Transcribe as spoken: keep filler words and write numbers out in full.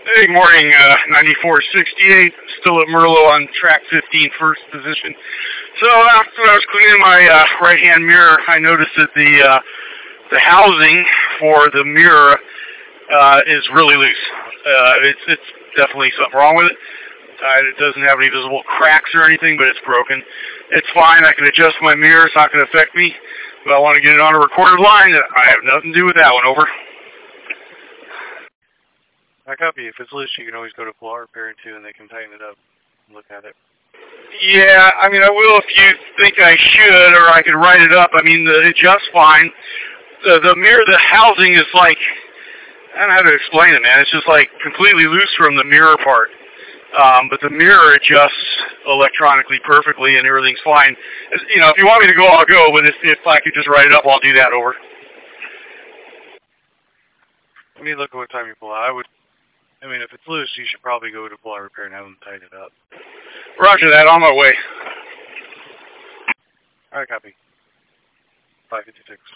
Hey, morning, uh, ninety-four sixty-eight, still at Merlot on track fifteen, first position. So after I was cleaning my uh, right-hand mirror, I noticed that the uh, the housing for the mirror uh, is really loose. Uh, it's, it's definitely something wrong with it. Uh, it doesn't have any visible cracks or anything, but it's broken. It's fine. I can adjust my mirror. It's not going to affect me. But I want to get it on a recorded line. I have nothing to do with that one. Over. I copy. If it's loose, you can always go to Polar Repair too, and they can tighten it up and look at it. Yeah, I mean, I will if you think I should, or I could write it up. I mean, the, it just fine. The, the mirror, the housing is like, I don't know how to explain it, man. It's just like completely loose from the mirror part. Um, but the mirror adjusts electronically perfectly, and everything's fine. You know, if you want me to go, I'll go. But if, if I could just write it up, I'll do that. Over. Let me look at what time you pull out. I would. I mean, if it's loose, you should probably go to Polar Repair and have them tighten it up. Roger that. On my way. All right, copy. five fifty-six.